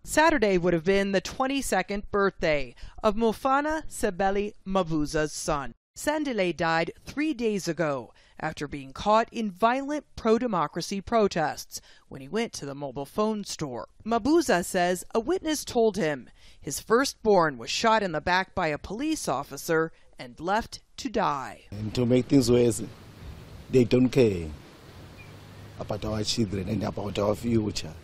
Saturday would have been the 22nd birthday of Mofana Sebele Mabuza's son. Sandile died 3 days ago after being caught in violent pro-democracy protests when he went to the mobile phone store. Mabuza says a witness told him his firstborn was shot in the back by a police officer and left to die. And to make things worse, they don't care about our children and about our future.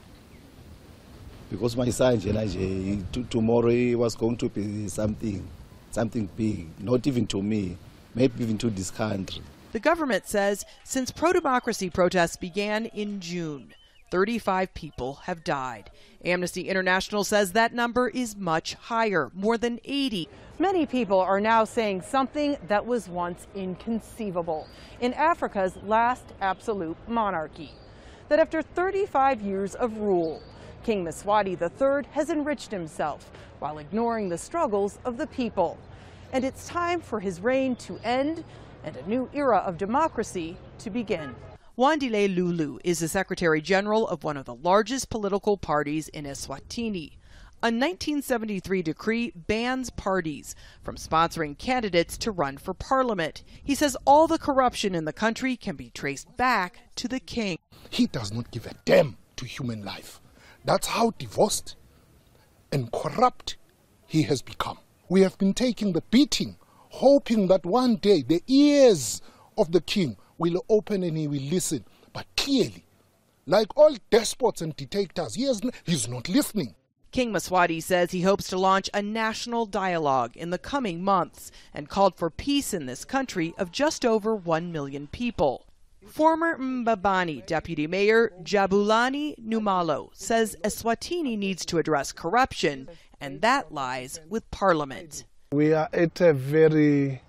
Because my son, tomorrow he was going to be something big, not even to me, maybe even to this country. The government says since pro-democracy protests began in June, 35 people have died. Amnesty International says that number is much higher, more than 80. Many people are now saying something that was once inconceivable in Africa's last absolute monarchy, that after 35 years of rule, King Mswati III has enriched himself while ignoring the struggles of the people. And it's time for his reign to end and a new era of democracy to begin. Wandile Lulu is the Secretary General of one of the largest political parties in Eswatini. A 1973 decree bans parties from sponsoring candidates to run for parliament. He says all the corruption in the country can be traced back to the king. He does not give a damn to human life. That's how divorced and corrupt he has become. We have been taking the beating, hoping that one day the ears of the king will open and he will listen. But clearly, like all despots and dictators, he's not listening. King Mswati says he hopes to launch a national dialogue in the coming months and called for peace in this country of just over 1 million people. Former Mbabane Deputy Mayor Jabulani Numalo says Eswatini needs to address corruption, and that lies with Parliament. We are at a very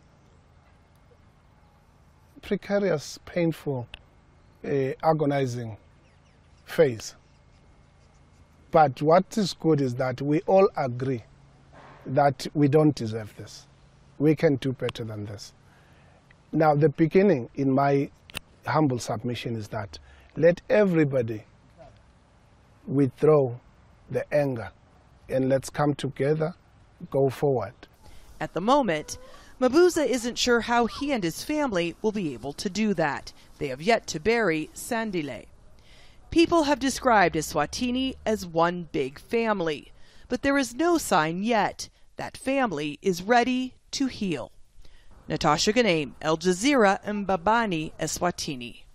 precarious, painful, agonizing phase. But what is good is that we all agree that we don't deserve this. We can do better than this. Now, the beginning, in my humble submission, is that let everybody withdraw the anger and let's come together, go forward. At the moment, Mabuza isn't sure how he and his family will be able to do that. They have yet to bury Sandile. People have described Eswatini as one big family, but there is no sign yet that family is ready to heal. Natasha Ghanem, Al Jazeera, Mbabane, Eswatini.